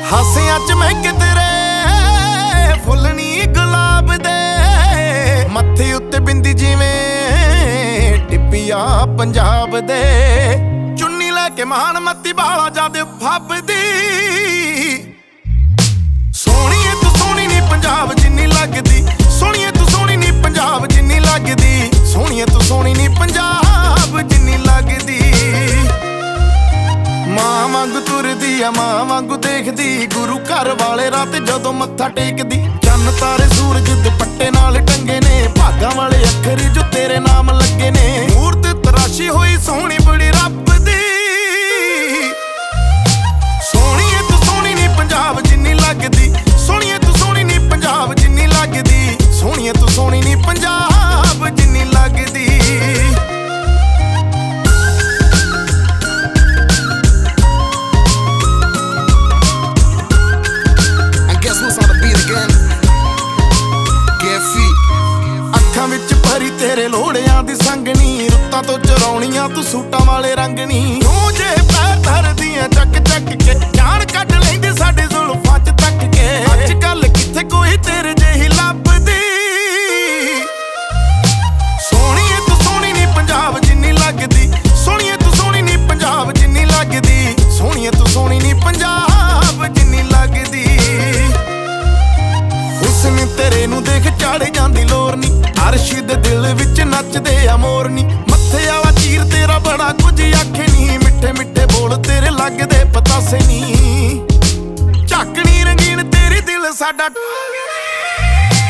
ਹਾਸਿਆਂ ਚ ਮਹਿਕ ਤੇਰੇ ਫੁੱਲ ਨੀ ਗੁਲਾਬ ਦੇ, ਮੱਥੇ ਉੱਤੇ ਬਿੰਦੀ ਜਿਵੇਂ ਟਿੱਪੀਆਂ ਪੰਜਾਬ ਦੇ। ਚੁੰਨੀ ਲੈ ਕੇ ਮਾਨ ਮੱਤੀ ਬਾਲਾ ਜਦ ਫੱਬਦੀ, ਸੋਹਣੀਏ ਤੂੰ ਸੋਹਣੀ ਨੀ ਪੰਜਾਬ ਜਿੰਨੀ ਲੱਗਦੀ, ਸੋਹਣੀਏ ਤੂੰ ਸੋਹਣੀ ਨੀ ਪੰਜਾਬ ਜਿੰਨੀ ਲੱਗਦੀ, ਸੋਹਣੀਏ ਤੂੰ ਸੋਹਣੀ ਨੀ ਪੰਜਾਬ ਜਿੰਨੀ ਲੱਗਦੀ। ਮਾਂ ਵਾਂਗੂ ਤੁਰਦੀ ਆ ਮਾਂ ਵਾਂਗੂ ਦੇਖਦੀ, ਗੁਰੂ ਘਰ ਵਾਲੇ ਰਾਤ ਜਦੋਂ ਮੱਥਾ ਟੇਕਦੀ। ਚੰਨ ਤਾਰੇ ਸੂਰਜ ਦੁਪੱਟੇ ਨਾਲ ਟੰਗੇ ਨੇ, ਭਾਗਾਂ ਵਾਲੇ ਅੱਖਰ ਜੋ ਤੇਰੇ ਨਾਮ ਲੱਗੇ ਨੇ। ਮੂਰਤ ਤਰਾਸ਼ੀ ਹੋਈ ਸੋਹਣੀ ਬੜੀ ਰੱਬ ਦੀ, ਸੋਹਣੀਏ ਤੂੰ ਸੋਹਣੀ ਨੀ ਪੰਜਾਬ ਜਿੰਨੀ ਲੱਗਦੀ, ਸੋਹਣੀਏ ਤੂੰ ਸੋਹਣੀ ਨੀ ਪੰਜਾਬ ਜਿੰਨੀ ਲੱਗਦੀ, ਸੋਹਣੀਏ ਤੂੰ ਸੋਹਣੀ ਨੀ ਪੰਜਾਬ ਜਿੰਨੀ ਲੱਗਦੀ। ਅੱਖਾਂ ਵਿੱਚ ਭਰੀ ਤੇਰੇ ਲੋੜਿਆਂ ਦੀ ਸੰਗਣੀ, ਰੁੱਤਾਂ ਤੋਂ ਚਰਾਉਣੀਆਂ ਤੂੰ ਸੂਟਾਂ ਵਾਲੇ ਰੰਗਣੀ। ਤੂੰ ਜੇ ਪੈਰ ਧਰਦੀਆਂ ਚੱਕ ਚੱਕ ਕੇ, ਜਾਨ ਕੱਢ ਲੈਂਦੀ ਸਾਡੇ ਜ਼ੁਲਫਾਂ ਚ ਤੱਕ ਕੇ। ਅੱਜ ਕੱਲ ਕਿੱਥੇ ਕੋਈ ਤੇਰੇ ਜਿਹੀ ਲੱਭਦੀ, ਸੋਹਣੀਏ ਤੂੰ ਸੋਹਣੀ ਨੀ ਪੰਜਾਬ ਜਿੰਨੀ ਲੱਗਦੀ, ਸੋਹਣੀਏ ਤੂੰ ਸੋਹਣੀ ਨੀ ਪੰਜਾਬ ਜਿੰਨੀ ਲੱਗਦੀ, ਸੋਹਣੀਏ ਤੂੰ ਸੋਹਣੀ ਨੀ ਪੰਜਾਬ ਜਿੰਨੀ ਲੱਗਦੀ। ਹੁਸਨ ਤੇਰੇ ਨੂੰ ਦੇਖ ਚੜ ਜਾਂਦੀ ਲੋਰ ਨੀ, ਅਰਸ਼ ਦੇ ਦਿਲ ਵਿੱਚ ਨੱਚਦੇ ਆ ਮੋਰ ਨੀ। ਮੱਥੇ ਵਾਲਾ ਚੀਰ ਤੇਰਾ ਬੜਾ ਕੁਝ ਆਖੇ ਨੀ, ਮਿੱਠੇ ਮਿੱਠੇ ਬੋਲ ਤੇਰੇ ਲੱਗਦੇ ਪਤਾਸੇ ਨੀ। ਝਾਕਣੀ ਰੰਗੀਨ ਤੇਰੀ ਦਿਲ ਸਾਡਾ